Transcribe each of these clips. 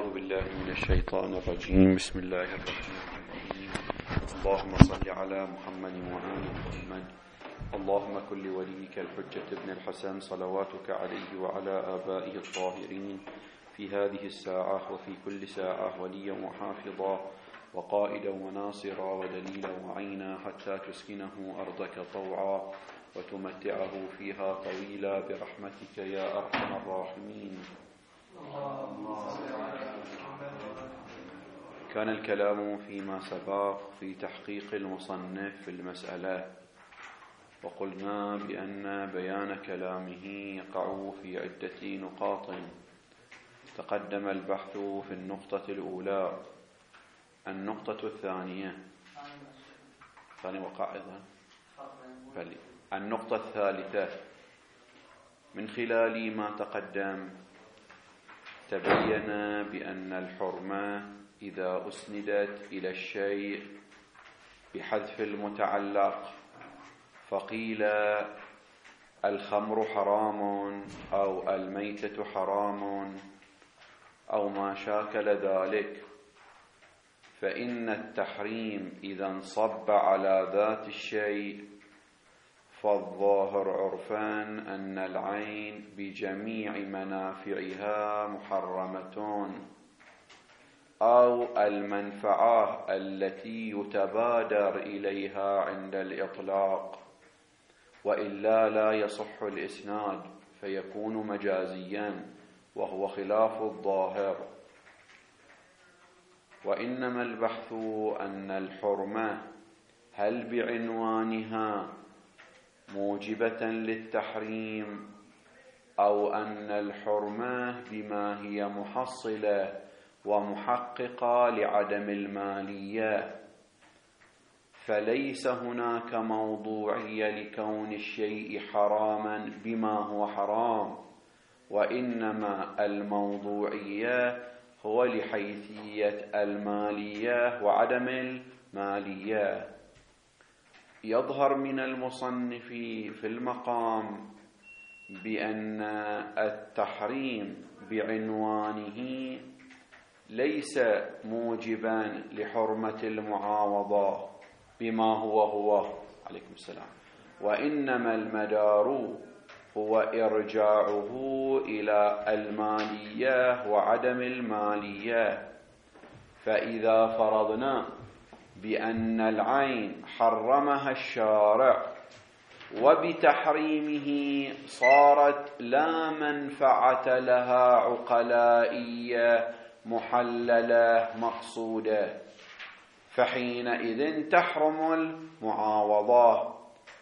أعوذ بالله من الشيطان الرجيم. بسم الله الرحمن الرحيم. اللهم صل على محمد وآل محمد. اللهم كل وليك الحجة ابن الحسن صلواتك عليه وعلى آبائه الطاهرين في هذه الساعة وفي كل ساعة وليا وحافظا وقائدا وناصرا ودليلا وعينا حتى تسكنه أرضك طوعا وتمتعه فيها طويلا برحمتك يا أرحم الراحمين. كان الكلام فيما سبق في تحقيق المصنف في المسألة، وقلنا بأن بيان كلامه يقع في عدة نقاط. تقدم البحث في النقطة الأولى. النقطة الثانية وقع أيضا النقطة الثالثة. من خلال ما تقدم تبين بأن الحرمة إذا أسندت إلى الشيء بحذف المتعلق فقيل الخمر حرام أو الميتة حرام أو ما شاكل ذلك، فإن التحريم إذا انصب على ذات الشيء فالظاهر عرفا أن العين بجميع منافعها محرمة، أو المنفعة التي يتبادر إليها عند الإطلاق، وإلا لا يصح الإسناد فيكون مجازيا وهو خلاف الظاهر. وإنما البحث أن الحرمة هل بعنوانها موجبة للتحريم أو أن الحرمة بما هي محصلة ومحققة لعدم المالية، فليس هناك موضوعية لكون الشيء حراما بما هو حرام، وإنما الموضوعية هو لحيثية المالية وعدم المالية. يظهر من المصنف في المقام بأن التحريم بعنوانه ليس موجبا لحرمة المعاوضة بما هو عليكم السلام، وإنما المدار هو إرجاعه إلى المالية وعدم المالية. فإذا فرضنا بأن العين حرمها الشارع وبتحريمه صارت لا منفعة لها عقلائية محللة مقصودة، فحينئذ تحرم المعاوضة.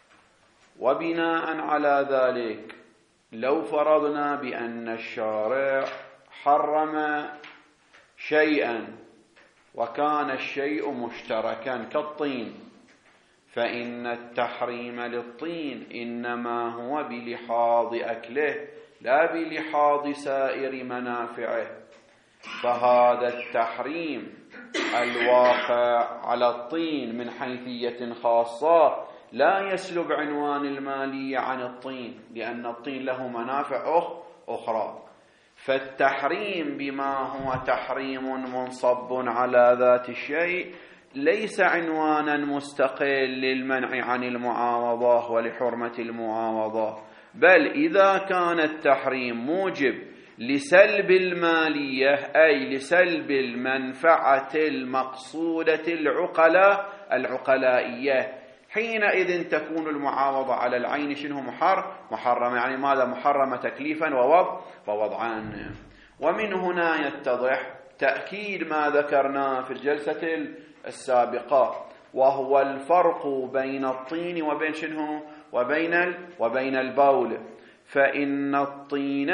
وبناء على ذلك لو فرضنا بأن الشارع حرم شيئا وكان الشيء مشتركا كالطين، فإن التحريم للطين إنما هو بلحاظ أكله لا بلحاظ سائر منافعه، فهذا التحريم الواقع على الطين من حيثية خاصة لا يسلب عنوان المالية عن الطين، لأن الطين له منافع أخرى. فالتحريم بما هو تحريم منصب على ذات الشيء ليس عنوانا مستقل للمنع عن المعاوضة ولحرمة المعاوضة، بل إذا كان التحريم موجب لسلب المالية أي لسلب المنفعة المقصودة العقلائية، حينئذ تكون المعاوضة على العين شنو محرمة. يعني ماذا؟ محرمة تكليفا ووضعا. ومن هنا يتضح تأكيد ما ذكرناه في الجلسة السابقة، وهو الفرق بين الطين وبين شنو وبين البول. فإن الطين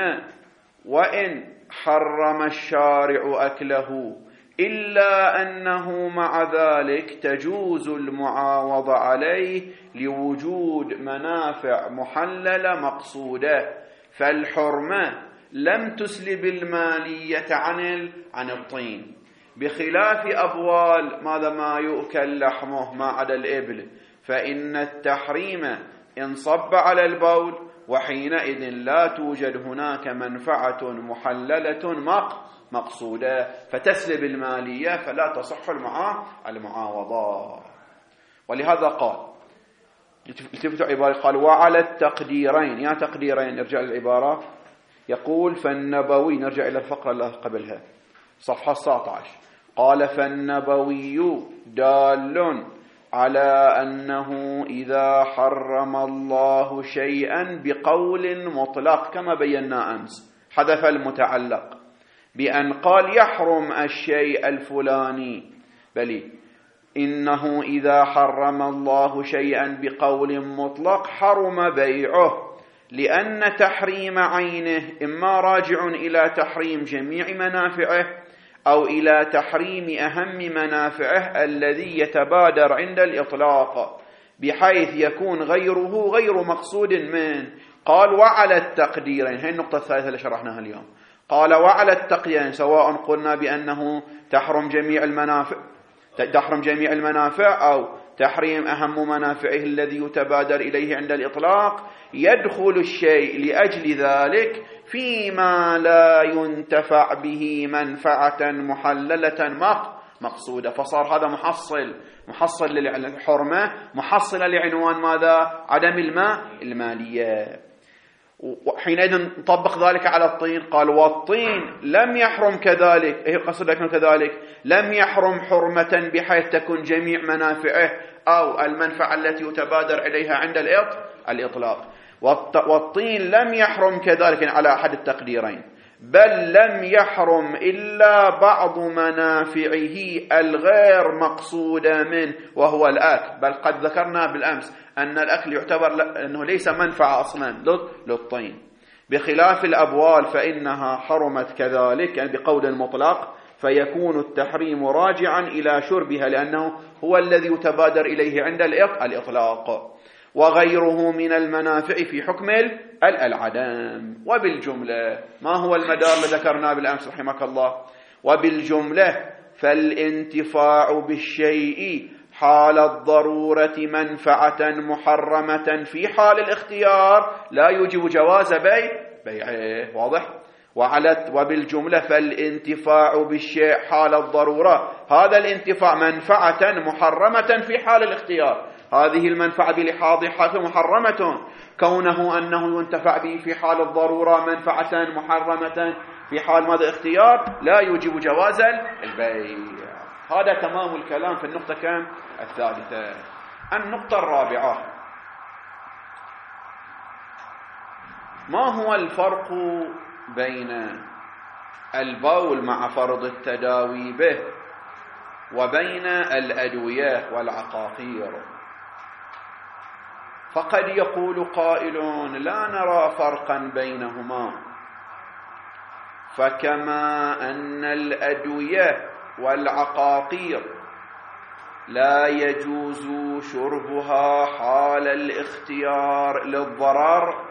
وإن حرم الشارع أكله إلا أنه مع ذلك تجوز المعاوضة عليه لوجود منافع محللة مقصودة، فالحرمة لم تسلب المالية عن الطين، بخلاف أبوال ما يؤكل لحمه ما عدا الإبل، فإن التحريم انصب على البول، وحينئذ لا توجد هناك منفعة محللة مقصودة فتسلب المالية فلا تصح المعاوضة. ولهذا قال التفتوا عبارة قال وعلى التقديرين. يا تقديرين نرجع للعبارة يقول فالنبوي نرجع إلى الفقرة اللي قبلها صفحة 19 قال فالنبوي دال على أنه إذا حرم الله شيئا بقول مطلق كما بينا أمس حذف المتعلق بأن قال يحرم الشيء الفلاني بل إنه إذا حرم الله شيئا بقول مطلق حرم بيعه لأن تحريم عينه إما راجع إلى تحريم جميع منافعه أو إلى تحريم أهم منافعه الذي يتبادر عند الإطلاق بحيث يكون غيره غير مقصود منه. قال وعلى التقديرين هي النقطة الثالثة اللي شرحناها اليوم. قال وعلى التقديرين سواء قلنا بأنه تحرم جميع المنافع أو تحريم أهم منافعه الذي يتبادر إليه عند الإطلاق يدخل الشيء لأجل ذلك فيما لا ينتفع به منفعة محللة مقصودة. فصار هذا محصل للحرمة محصلة لعنوان ماذا؟ عدم المالية. وحينئذ نطبق ذلك على الطين. قال والطين لم يحرم كذلك قصد يكون كذلك لم يحرم حرمة بحيث تكون جميع منافعه أو المنفعة التي يتبادر إليها عند الإطلاق. والطين لم يحرم كذلك على أحد التقديرين بل لم يحرم إلا بعض منافعه الغير مقصودة منه وهو الأكل. بل قد ذكرنا بالأمس أن الأكل يعتبر أنه ليس منفعة أصلا للطين بخلاف الأبوال فإنها حرمت كذلك يعني بقول مطلق فيكون التحريم راجعا إلى شربها لأنه هو الذي يتبادر إليه عند الإطلاق وغيره من المنافع في حكم العدم. وبالجملة ما هو المدار اللي ذكرناه بالأمس رحمك الله؟ وبالجملة فالانتفاع بالشيء حال الضرورة منفعة محرمة في حال الاختيار لا يوجب جواز بيعه. واضح؟ وبالجملة فالانتفاع بالشيء حال الضرورة هذا الانتفاع منفعة محرمة في حال الاختيار. هذه المنفعة بلحاظها محرمة كونه أنه ينتفع به في حال الضرورة منفعة محرمة في حال ماذا اختيار لا يوجب جواز البيع. هذا تمام الكلام في النقطة كم؟ الثالثة. النقطة الرابعة ما هو الفرق بين البول مع فرض التداوي به وبين الأدوية والعقاقير؟ فقد يقول قائل لا نرى فرقا بينهما فكما أن الأدوية والعقاقير لا يجوز شربها حال الاختيار للضرر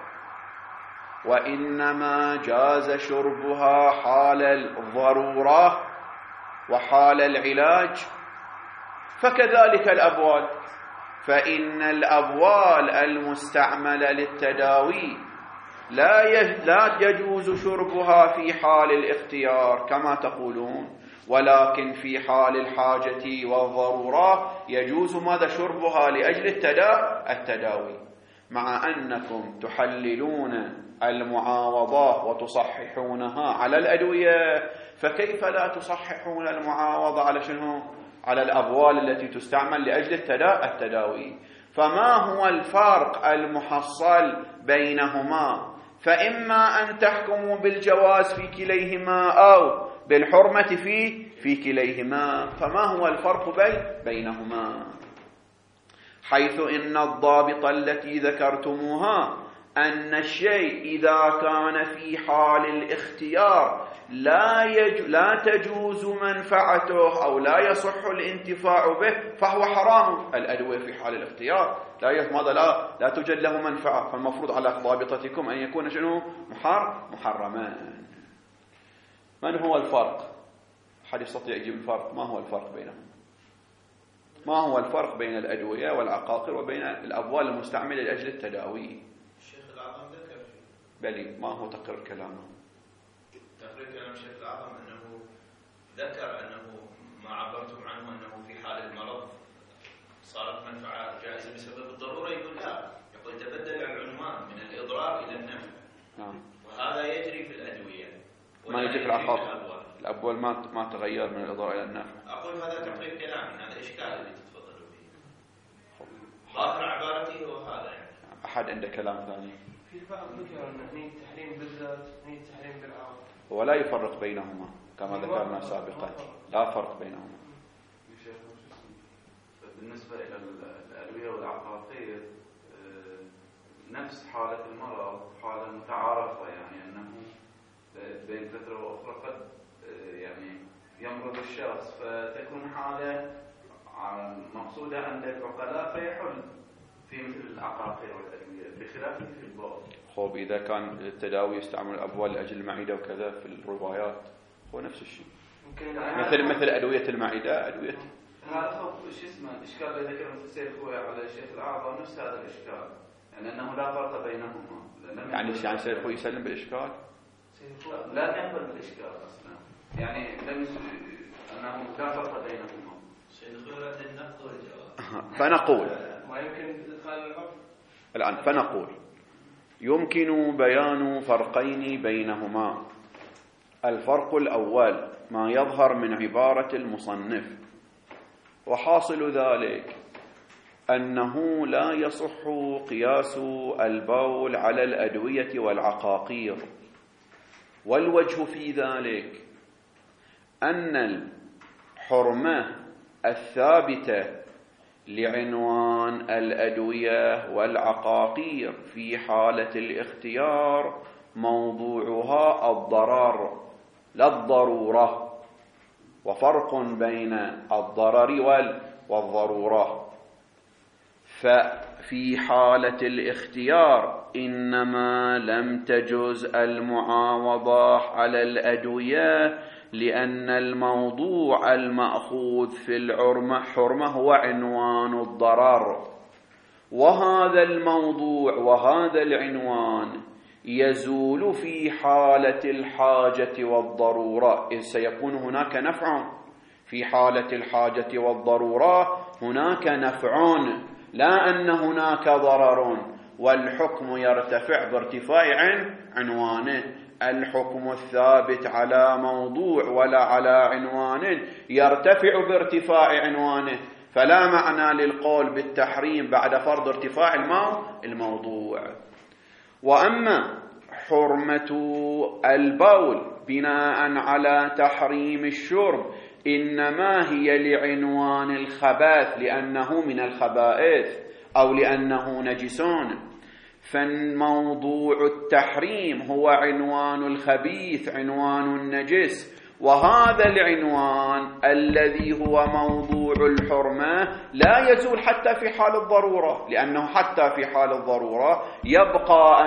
وإنما جاز شربها حال الضرورة وحال العلاج فكذلك الأبوال فإن الأبوال المستعملة للتداوي لا يجوز شربها في حال الاختيار كما تقولون ولكن في حال الحاجة والضرورة يجوز ماذا شربها لأجل التداوي مع أنكم تحللون المعاوضة وتصححونها على الأدوية فكيف لا تصححون المعاوضة على شنو؟ على الأبوال التي تستعمل لأجل التداوي. فما هو الفرق المحصل بينهما؟ فإما أن تحكموا بالجواز في كليهما أو بالحرمة في كليهما. فما هو الفرق بينهما؟ حيث إن الضابط التي ذكرتموها أن الشيء إذا كان في حال الاختيار لا تجوز منفعته أو لا يصح الانتفاع به فهو حرام. الأدوية في حال الاختيار لا توجد له منفعة فالمفروض على ضابطتكم أن يكون شنو؟ محرما. من هو الفرق؟ أحد يستطيع يجيب الفرق؟ ما هو الفرق بينهم؟ ما هو الفرق بين الأدوية والعقاقير وبين الأبوال المستعملة لأجل التداوي؟ الشيخ الأعظم ذكر بلي ما هو تقرير كلامه؟ تقرير كلام الشيخ الأعظم أنه ما يجي في العقاق. الأول ما تغير من الإضرار إلى النفع. أقول هذا تقريب كلامي، هذا إشكال اللي تتفضلوا فيه. ظاهر عبارتي هو هذا يعني. أحد عنده كلام ثاني؟ في بعض ذكر أن هني التحريم بالذات هني التحريم بالعام. ولا يفرق بينهما كما ذكرنا سابقا، لا فرق بينهما. بالنسبة إلى الأدوية والعقاقير نفس حالة المرض حالة متعارفة، يعني أنه بين فترة وأخرى قد يعني يمرض الشخص فتكون حالة مقصودة عند العقلاء فيحل في مثل العقاقير والأدوية بخلاف في البعض. خب إذا كان التداوي يستعمل الأبوال لأجل المعدة وكذا في الروايات هو نفس الشيء، مثل أدوية المعدة أدوية. هذا شو اسمه الإشكال اللي ذكره السيد خوي على الشيخ الأعظم نفس هذا الإشكال، يعني أنه لا فرق بينهما. يعني السيد خوي يسلم بالإشكال؟ لا يقبل بالإشكال أصلا، يعني لم أنه لا فرق بينهما. السيد خوي رد النقد والجواب. فنقول ما يمكن إدخال العرف الآن، فنقول يمكن بيان فرقين بينهما. الفرق الأول ما يظهر من عبارة المصنف، وحاصل ذلك أنه لا يصح قياس البول على الأدوية والعقاقير، والوجه في ذلك أن الحرمة الثابتة لعنوان الأدوية والعقاقير في حالة الاختيار موضوعها الضرر لا الضرورة، وفرق بين الضرر والضرورة. ففي حالة الاختيار إنما لم تجز المعاوضة على الأدوية لأن الموضوع المأخوذ في الحرمة هو عنوان الضرر، وهذا الموضوع وهذا العنوان يزول في حالة الحاجة والضرورة، إذ سيكون هناك نفع في حالة الحاجة والضرورة، هناك نفع لا أن هناك ضرر، والحكم يرتفع بارتفاع عنوانه. الحكم الثابت على موضوع ولا على عنوان يرتفع بارتفاع عنوانه، فلا معنى للقول بالتحريم بعد فرض ارتفاع الموضوع. وأما حرمة البول بناء على تحريم الشرب إنما هي لعنوان الخبائث لأنه من الخبائث أو لأنه نجسون، فالموضوع التحريم هو عنوان الخبيث عنوان النجس، وهذا العنوان الذي هو موضوع الحرمة لا يزول حتى في حال الضرورة، لأنه حتى في حال الضرورة يبقى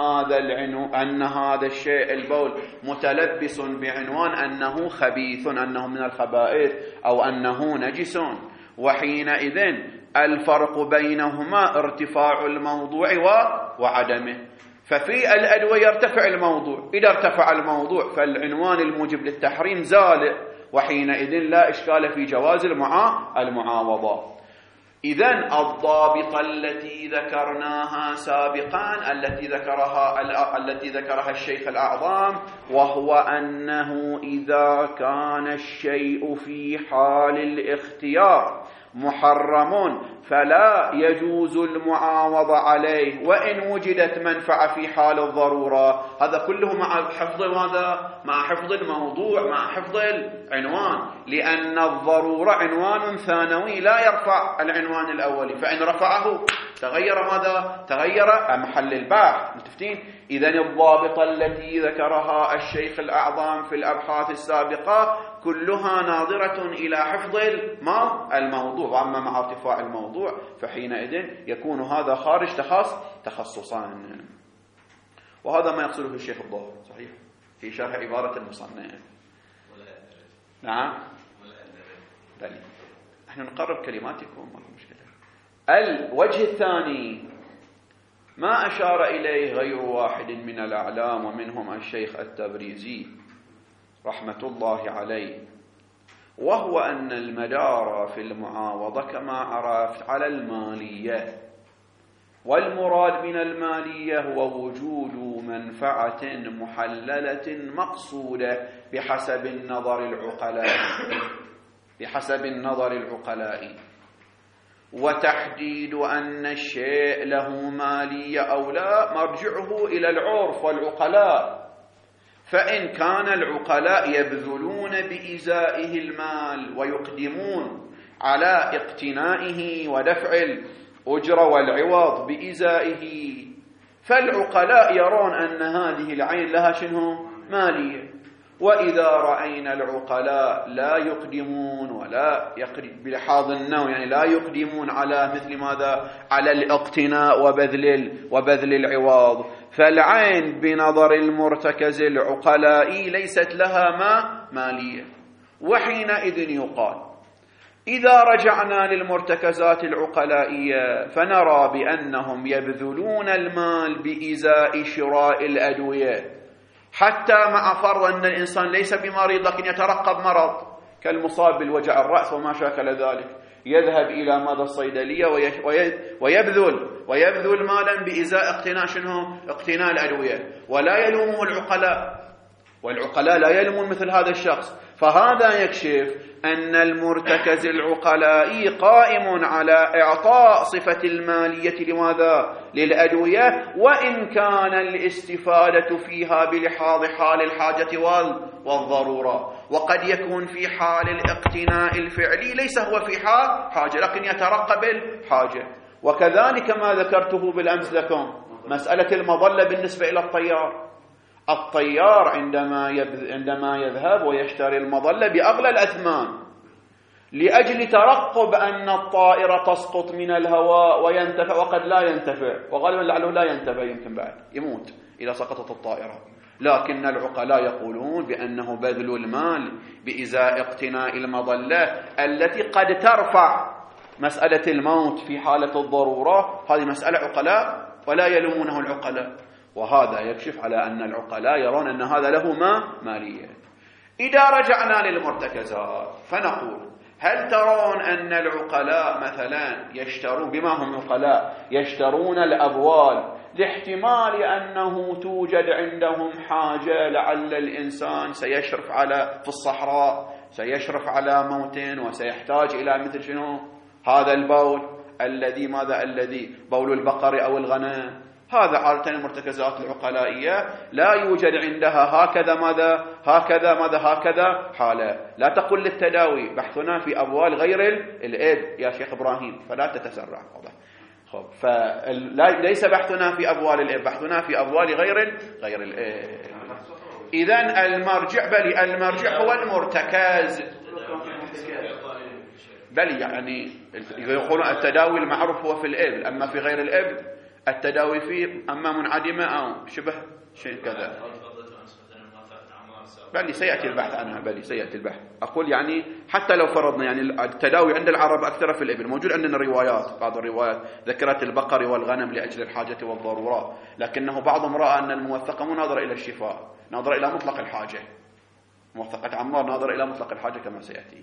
أن هذا الشيء البول متلبس بعنوان أنه خبيث أنه من الخبائث أو أنه نجس، وحينئذ الفرق بينهما ارتفاع الموضوع وعدمه. ففي الأدوية يرتفع الموضوع، إذا ارتفع الموضوع فالعنوان الموجب للتحريم زال، وحينئذ لا إشكال في جواز المعاوضة. إذن الضابطة التي ذكرناها سابقا التي ذكرها الشيخ الأعظم، وهو أنه إذا كان الشيء في حال الاختيار محرم فلا يجوز المعاوضة عليه وإن وجدت منفعة في حال الضرورة. هذا كله مع حفظ ماذا؟ مع حفظ الموضوع، مع حفظ العنوان، لأن الضرورة عنوان ثانوي لا يرفع العنوان الأولي، فإن رفعه تغير ماذا؟ تغير محل الباحث. متفقين؟ إذن الضابطة التي ذكرها الشيخ الأعظم في الأبحاث السابقة كلها ناظرة إلى حفظ الموضوع، وأما مع ارتفاع الموضوع فحينئذ يكون هذا خارج تخصصان. وهذا ما يقصده الشيخ الظاهر صحيح في شرح عبارة المصنف. نعم دليل. نحن نقرب كلماتكم ما في مشكلة. الوجه الثاني ما أشار إليه غير واحد من الأعلام ومنهم الشيخ التبريزي رحمة الله عليه، وهو أن المدار في المعاوضة كما عرفت على المالية، والمراد من المالية هو وجود منفعة محللة مقصودة بحسب النظر العقلاء وتحديد أن الشيء له مالية أو لا مرجعه إلى العرف والعقلاء. فإن كان العقلاء يبذلون بإزائه المال ويقدمون على اقتنائه ودفع الأجرة والعوض بإزائه، فالعقلاء يرون أن هذه العين لها شنو؟ مالية. وإذا رأينا العقلاء لا يقدمون ولا بلحاظ النوع، يعني لا يقدمون على مثل ماذا؟ على الاقتناء وبذل العوض، فالعين بنظر المرتكز العقلائي ليست لها مالية. وحينئذ يقال إذا رجعنا للمرتكزات العقلائية فنرى بأنهم يبذلون المال بإزاء شراء الأدوية، حتى مع فرض أن الإنسان ليس بمريض لكن يترقب مرض كالمصاب بالوجع الرأس وما شاكل ذلك، يذهب إلى ماذا؟ الصيدلية ويبذل مالا بإزاء اقتناء الأدوية، ولا يلومه العقلاء، والعقلاء لا يلومون مثل هذا الشخص. فهذا يكشف أن المرتكز العقلائي قائم على إعطاء صفة المالية لماذا؟ للأدوية، وإن كان الاستفادة فيها بلحاظ حال الحاجة والضرورة، وقد يكون في حال الاقتناء الفعلي ليس هو في حاجة لكن يترقب الحاجة. وكذلك ما ذكرته بالأمس لكم مسألة المظلة بالنسبة إلى الطيار عندما يذهب ويشتري المظلة بأغلى الأثمان لأجل ترقب أن الطائرة تسقط من الهواء وينتفع، وقد لا ينتفع، وغالبا لعله لا ينتفع، يمكن بعد يموت إذا سقطت الطائرة. لكن العقلاء يقولون بأنه بذل المال بإزاء اقتناء المظلة التي قد ترفع مسألة الموت في حالة الضرورة، هذه مسألة عقلاء ولا يلومونه العقلاء. وهذا يكشف على أن العقلاء يرون أن هذا له مالية. إذا رجعنا للمرتكزات فنقول هل ترون أن العقلاء مثلا يشترون، بما هم عقلاء، يشترون الأبوال لاحتمال أنه توجد عندهم حاجة، لعل الإنسان سيشرف في الصحراء سيشرف على موت وسيحتاج إلى مثل شنو؟ هذا البول الذي بول البقر أو الغنم. هذا عادة المرتكزات العقلائية لا يوجد عندها هكذا حالة. لا تقل للتداوي بحثنا في أبوال غير الإب يا شيخ إبراهيم، فلا تتسرع. فليس بحثنا في أبوال الإب، بحثنا في أبوال غير الإب. إذن المرجع هو المرتكز. بل يعني يقولون التداوي المعروف هو في الإب، أما في غير الإب التداوي فيه أما منعدمة أو شبه شيء كذا. بل سيأتي البحث عنها، أقول يعني حتى لو فرضنا يعني التداوي عند العرب أكثر في الإبل، موجود عندنا بعض الروايات ذكرت البقر والغنم لأجل الحاجة والضرورة، لكنه بعضهم رأى أن الموثقة مو ناظرة إلى الشفاء، ناظرة إلى مطلق الحاجة. موثقة عمار ناظرة إلى مطلق الحاجة كما سيأتي.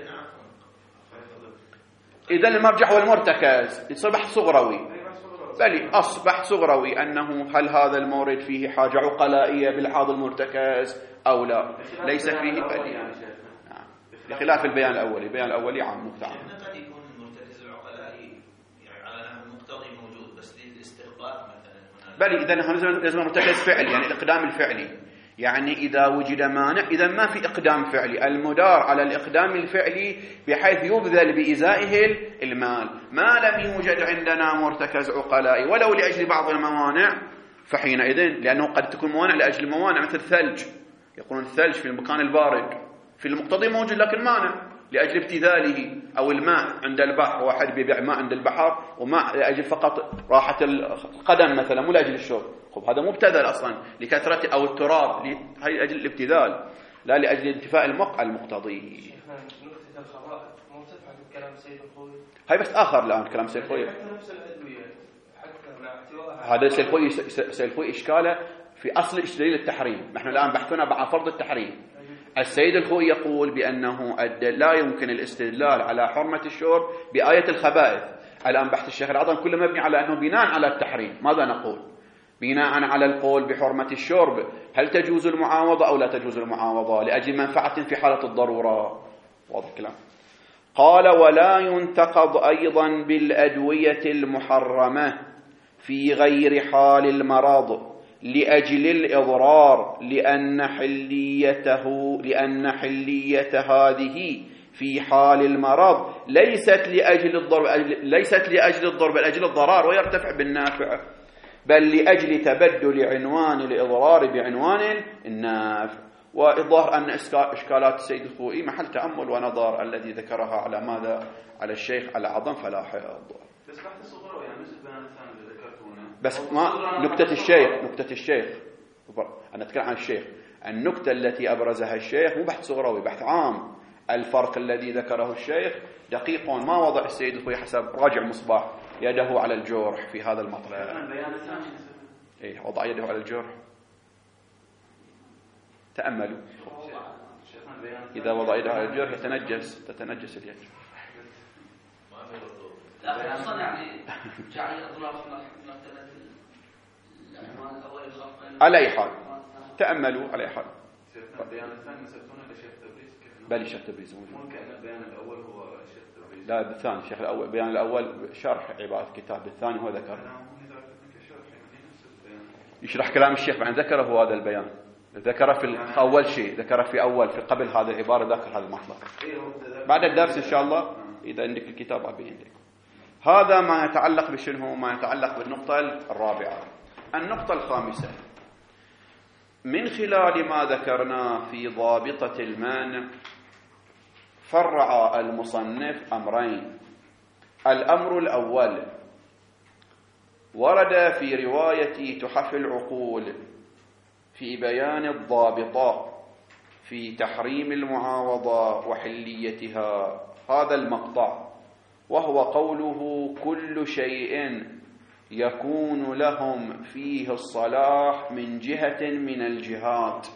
إذا المرجع والمرتكز يصبح صغروي، بل أصبح صغروي أنه هل هذا المورد فيه حاجة عقلائية بالحاظ المرتكز أو لا، ليس فيه بل بخلاف البيان الأولي عام مقتعب. قد يكون المرتكز العقلائي يعني على أنه المقتضي موجود بس للاستخبار مثلا. بل إذا لازم مرتكز فعلي، يعني الإقدام الفعلي، يعني إذا وجد مانع، إذا ما في إقدام فعلي، المدار على الإقدام الفعلي بحيث يبذل بإزائه المال. ما لم يوجد عندنا مرتكز عقلائي ولو لأجل بعض الموانع، فحينئذ لأنه قد تكون موانع لأجل موانع مثل الثلج، يقولون الثلج في المكان البارد في المقتضي موجود لكن مانع لأجل ابتذاله، أو الماء عند البحر، واحد بيبيع ماء عند البحر وماء لأجل فقط راحة القدم مثلا مو لأجل الشرب، هذا مبتذل أصلا لكثرة، أو التراب لأجل الابتذال لا لأجل انتفاء المقتضي. نقطة الخبائث مو تفعل كلام سيد الخوي، هاي بس آخر الآن كلام سيد الخوي، نفس الأدوية حتى مع اعتبارها هذا سيد الخوي إشكاله في أصل دليل التحريم. نحن الآن بحثنا بعد فرض التحريم. السيد الخوي يقول بأنه لا يمكن الاستدلال على حرمة الشرب بآية الخبائث الآن بحث الشيخ الأعظم كله مبني على أنه بناء على التحريم. ماذا نقول؟ بناء على القول بحرمة الشرب، هل تجوز المعاوضة أو لا تجوز المعاوضة لأجل منفعة في حالة الضرورة؟ واضح الكلام. قال: ولا ينتقض أيضا بالأدوية المحرمة في غير حال المرض لأجل الإضرار، لأن حلية هذه في حال المرض ليست لأجل الضرر بل لأجل الضرار ويرتفع بالنافع، بل لأجل تبدل عنوان الإضرار بعنوان النافع. والظاهر أن إشكالات السيد الخوئي محل تأمل ونظر الذي ذكرها على ماذا؟ على الشيخ الأعظم فلا حياض. بس بحث الصغرى يعني مثل البيان الثاني اللي ذكرتونه. بس ما نكتة الشيخ أنا أتكلم عن الشيخ. النكتة التي أبرزها الشيخ مو بحث صغروي، بحث عام. الفرق الذي ذكره الشيخ دقيق، ما وضع السيد الخوئي حسب راجع مصباح يده على الجرح في هذا المطلب. وضع يده على الجرح. تأملوا، إذا وضع يده على الجرح تتنجس اليد. لا خصوصا يعني جعل الأضرار في مرتبة العنوان الأول الخف. على أي حال تأملوا على أي حال. البيان الثاني نسبتونه لشيخ تبريز. بل شيخ تبريز ممكن أن البيان الأول هو شيخ تبريز. لا بالثاني الشيخ الأول. البيان الأول شرح عبارة الكتاب، بالثاني هو ذكر يشرح كلام الشيخ، بعد ذكره هذا البيان. ذكر في أول شيء، ذكر في قبل هذه العبارة ذكر هذا المطلب. بعد الدرس إن شاء الله إذا عندك الكتاب أبين لك. هذا ما يتعلق بشنو؟ ما يتعلق بالنقطة الرابعة. النقطة الخامسة، من خلال ما ذكرنا في ضابطة المانع فرع المصنف أمرين. الأمر الأول ورد في رواية تحف العقول في بيان الضابطة في تحريم المعاوضة وحليتها هذا المقطع، وهو قوله: كل شيء يكون لهم فيه الصلاح من جهة من الجهات.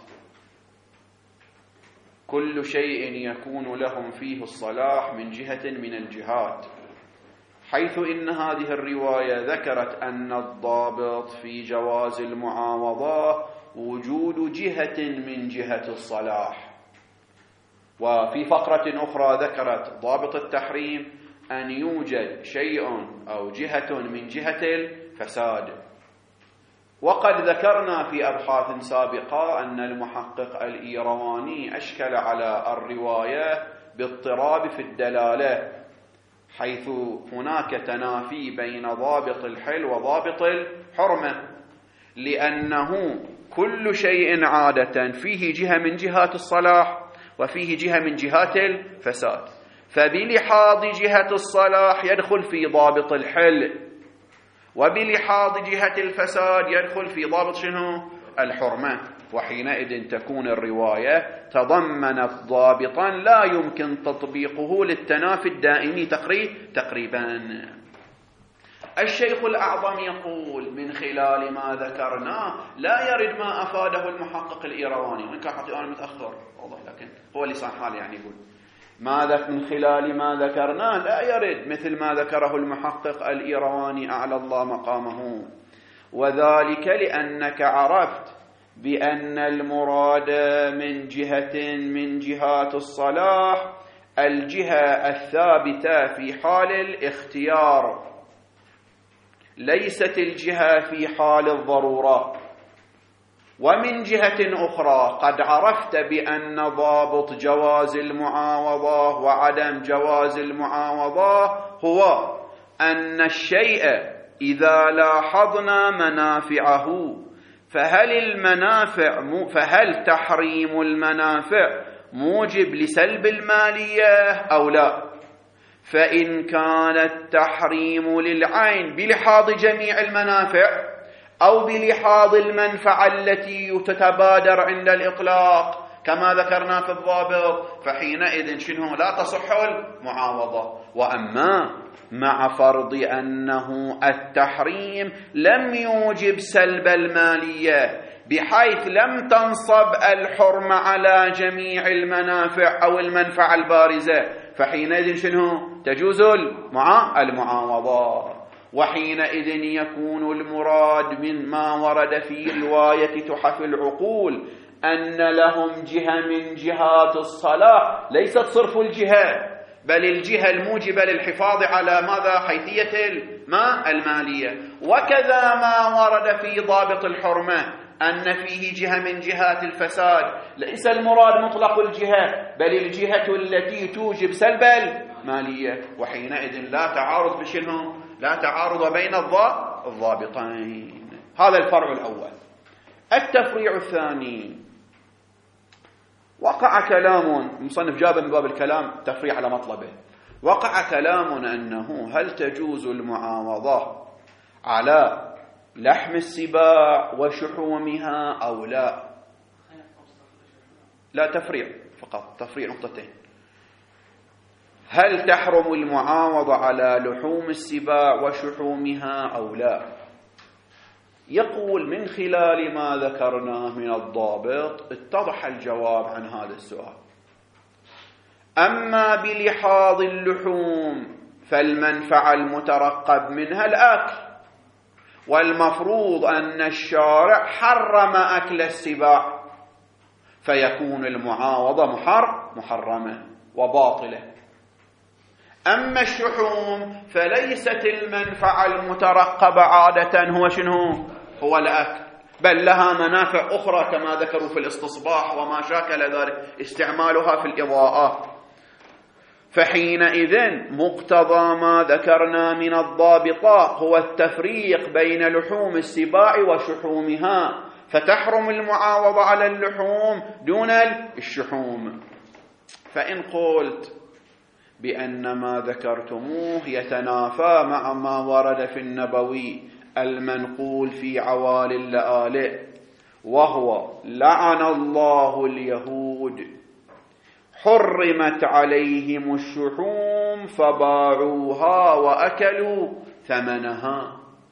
كل شيء يكون لهم فيه الصلاح من جهة من الجهات، حيث إن هذه الرواية ذكرت أن الضابط في جواز المعاوضة وجود جهة من جهة الصلاح، وفي فقرة أخرى ذكرت ضابط التحريم أن يوجد شيء أو جهة من جهة الفساد. وقد ذكرنا في أبحاث سابقة أن المحقق الإيرواني أشكل على الرواية باضطراب في الدلالة، حيث هناك تنافي بين ضابط الحل وضابط الحرمة، لأنه كل شيء عادة فيه جهة من جهات الصلاح وفيه جهة من جهات الفساد، فبلحاظ جهة الصلاح يدخل في ضابط الحل، وبلحاظ جهة الفساد يدخل في ضابط شنو؟ الحرمة. وحينئذ تكون الرواية تضمنت ضابطا لا يمكن تطبيقه للتنافي الدائمي تقريبا. الشيخ الأعظم يقول من خلال ما ذكرنا لا يرد ما أفاده المحقق الإيرواني، وإن كان حتى أنا متأخر واضح، لكن هو لسان حال يعني يقول من خلال ما ذكرنا لا يرد مثل ما ذكره المحقق الإيرواني أعلى الله مقامه، وذلك لأنك عرفت بأن المراد من جهة من جهات الصلاح الجهة الثابتة في حال الاختيار، ليست الجهة في حال الضرورة. ومن جهة أخرى قد عرفت بأن ضابط جواز المعاوضة وعدم جواز المعاوضة هو أن الشيء إذا لاحظنا منافعه فهل تحريم المنافع موجب لسلب المالية أو لا؟ فإن كان التحريم للعين بلحاظ جميع المنافع أو بلحاظ المنفعة التي تتبادر عند الإطلاق كما ذكرنا في الضابط، فحينئذ شنو؟ لا تصح المعاوضة. وأما مع فرض أنه التحريم لم يوجب سلب المالية بحيث لم تنصب الحرمة على جميع المنافع أو المنفعة البارزة، فحينئذ شنو؟ تجوز المعاوضة. وحينئذ يكون المراد من ما ورد في رواية تحف العقول أن لهم جهة من جهات الصلاح، ليست صرف الجهة بل الجهة الموجبة للحفاظ على ماذا؟ حيثية المالية. وكذا ما ورد في ضابط الحرمة أن فيه جهة من جهات الفساد، ليس المراد مطلق الجهة بل الجهة التي توجب سلب المالية. وحينئذ لا تعارض بشنو؟ لا تعارض بين الضابطين. هذا الفرع الأول. التفريع الثاني، وقع كلام المصنف جاب من باب الكلام تفريع على مطلبه، وقع كلام أنه هل تجوز المعاوضة على لحم السباع وشحومها أو لا؟ لا، تفريع فقط، تفريع نقطتين. هل تحرم المعاوضة على لحوم السباع وشحومها أو لا؟ يقول من خلال ما ذكرناه من الضابط اتضح الجواب عن هذا السؤال. أما بلحاظ اللحوم فالمنفعة المترقب منها الأكل، والمفروض أن الشارع حرم أكل السباع، فيكون المعاوضة محرمة وباطلة. أما الشحوم فليست المنفعة المترقبة عادة هو الأكل، بل لها منافع أخرى كما ذكروا في الاستصباح وما شاكل ذلك، استعمالها في الإضاءات. فحينئذ مقتضى ما ذكرنا من الضابطات هو التفريق بين لحوم السباع وشحومها، فتحرم المعاوضة على اللحوم دون الشحوم. فإن قلت بأن ما ذكرتموه يتنافى مع ما ورد في النبوي المنقول في عوالي اللآلئ، وهو لعن الله اليهود حرمت عليهم الشحوم فباعوها وأكلوا ثمنها.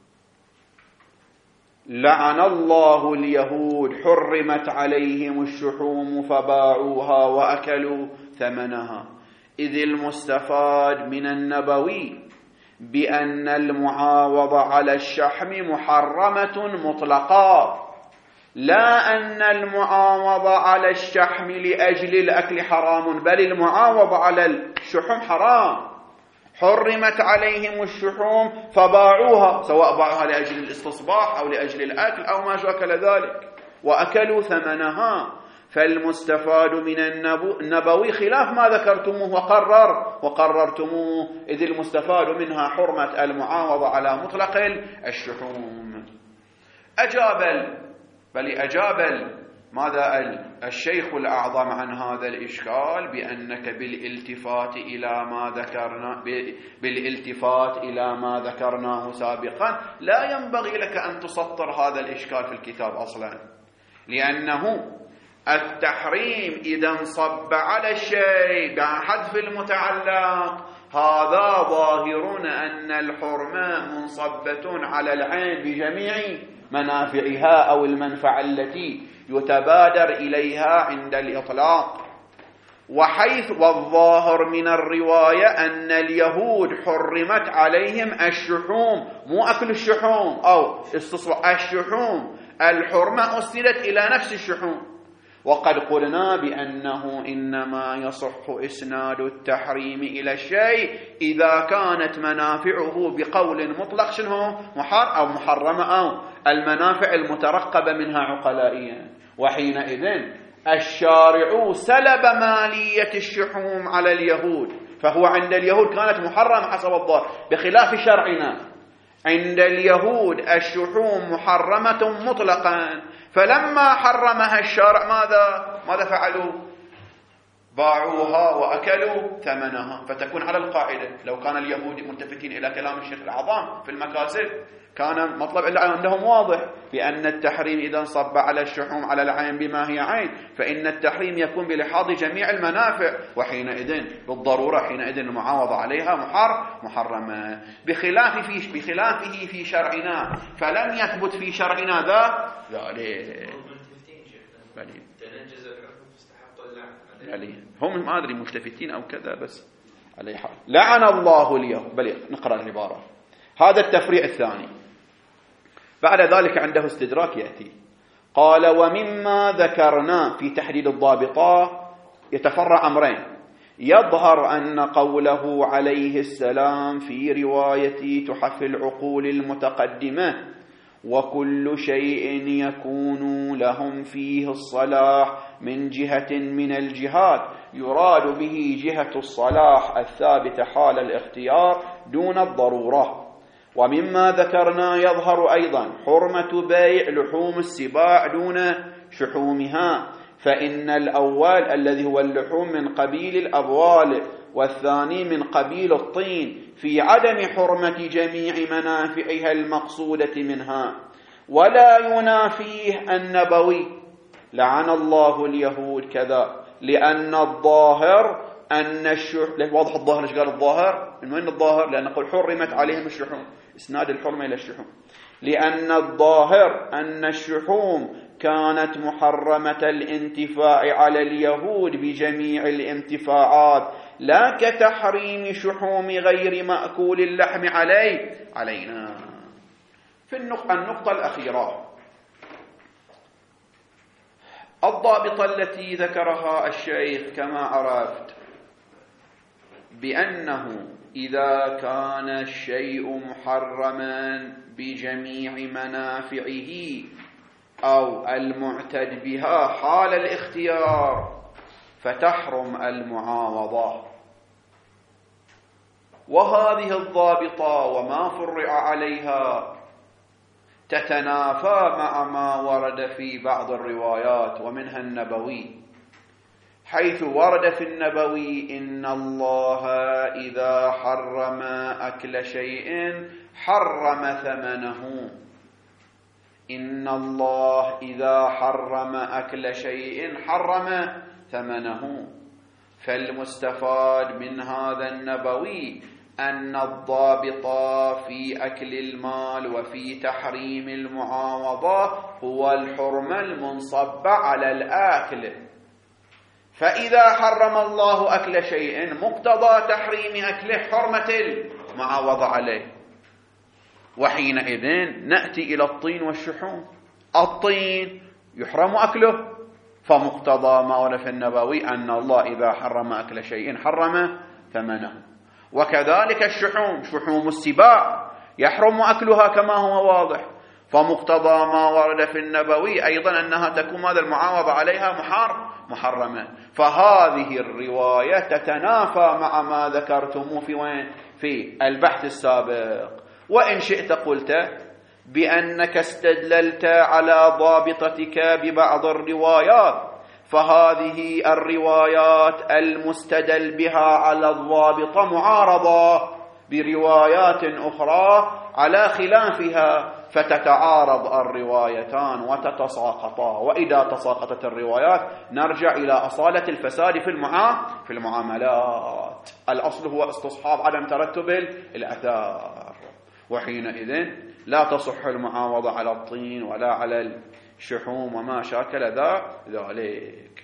لعن الله اليهود حرمت عليهم الشحوم فباعوها وأكلوا ثمنها، إذ المستفاد من النبوي بأن المعاوضة على الشحم محرمة مطلقا، لا أن المعاوضة على الشحم لأجل الأكل حرام، بل المعاوضة على الشحوم حرام. حرمت عليهم الشحوم فباعوها، سواء باعوها لأجل الاستصباح أو لأجل الأكل أو ما شاكل ذلك، وأكلوا ثمنها. فالمستفاد من النبوي خلاف ما ذكرتموه وقررتموه، إذ المستفاد منها حرمة المعاوضة على مطلق الشحوم. أجاب ماذا الشيخ الأعظم عن هذا الإشكال بأنك بالالتفات إلى ما ذكرناه سابقا لا ينبغي لك أن تسطر هذا الإشكال في الكتاب أصلا، لأنه التحريم إذا انصب على الشيء بحذف المتعلق هذا ظاهر أن الحرمة منصبة على العين بجميع منافعها أو المنفعة التي يتبادر إليها عند الإطلاق. والظاهر من الرواية أن اليهود حرمت عليهم الشحوم، مو أكل الشحوم أو الشحوم، الحرمة أسندت إلى نفس الشحوم. وقد قلنا بأنه إنما يصح إسناد التحريم إلى الشيء إذا كانت منافعه بقول مطلق أو محرمة أو المنافع المترقبة منها عقلائيا. وحينئذ الشارع سلب مالية الشحوم على اليهود، فهو عند اليهود كانت محرمة حسب الظاهر، بخلاف شرعنا عند اليهود الشحوم محرمة مطلقا، فلما حرمها الشارع ماذا فعلوا؟ باعوها وأكلوا ثمنها. فتكون على القاعدة لو كان اليهود ملتفتين إلى كلام الشيخ الأعظم في المكاسب كان مطلب عندهم واضح بأن التحريم إذا انصب على الشحوم على العين بما هي عين فإن التحريم يكون بلحاظ جميع المنافع، وحينئذ بالضرورة حينئذ المعاوضة عليها محرمة، بخلافه في شرعنا، فلم يثبت في شرعنا ذلك. هم ما أدري ملتفتين أو كذا، بس عليه حال. لعن الله اليهود. بل نقرأ العبارة. هذا التفريع الثاني. بعد ذلك عنده استدراك يأتي قال ومما ذكرنا في تحديد الضابطات يتفرع أمرين. يظهر أن قوله عليه السلام في رواية تحف العقول المتقدمة وكل شيء يكون لهم فيه الصلاح من جهة من الجهات يراد به جهة الصلاح الثابتة حال الاختيار دون الضرورة. ومما ذكرنا يظهر أيضا حرمة بيع لحوم السباع دون شحومها، فإن الأول الذي هو اللحوم من قبيل الأبوال والثاني من قبيل الطين في عدم حرمة جميع منافعها المقصودة منها. ولا ينافيه النبوي لعن الله اليهود كذا، لأن الظاهر أن واضح الظاهر. ايش قال الظاهر؟ من وين الظاهر؟ لأن نقول حرمت عليهم الشحوم، إسناد الحرمة إلى الشحوم. لأن الظاهر أن الشحوم كانت محرمة الانتفاع على اليهود بجميع الانتفاعات، لا كتحريم شحوم غير مأكول اللحم علينا. في النقطة الأخيرة الضابطة التي ذكرها الشيخ كما عرفت بأنه إذا كان الشيء محرما بجميع منافعه أو المعتد بها حال الاختيار فتحرم المعاوضة. وهذه الضابطة وما فرع عليها تتنافى مع ما ورد في بعض الروايات ومنها النبوي، حيث ورد في النبوي إن الله إذا حرم أكل شيء حرم ثمنه. إن الله إذا حرم أكل شيء حرم ثمنه. فالمستفاد من هذا النبوي أن الضابط في أكل المال وفي تحريم المعاوضة هو الحرم المنصب على الآكل. فإذا حرم الله أكل شيء مقتضى تحريم أكله حرمة المعاوضة عليه. وحينئذ نأتي إلى الطين والشحوم. الطين يحرم أكله، فمقتضى ما ورد في النبوي أن الله إذا حرم أكل شيء حرم ثمنه. وكذلك الشحوم، شحوم السباع يحرم أكلها كما هو واضح، فمقتضى ما ورد في النبوي أيضا أنها تكون هذا المعاوضة عليها محرمة. فهذه الرواية تتنافى مع ما ذكرتموه في البحث السابق. وإن شئت قلت بأنك استدللت على ضابطتك ببعض الروايات، فهذه الروايات المستدل بها على الضابطة معارضة بروايات أخرى على خلافها، فتتعارض الروايتان وتتساقطا. وإذا تساقطت الروايات نرجع إلى أصالة الفساد في المعاملات. الأصل هو استصحاب عدم ترتب الأثار، وحينئذ لا تصح المعاوضة على الطين ولا على الشحوم وما شاكل ذلك.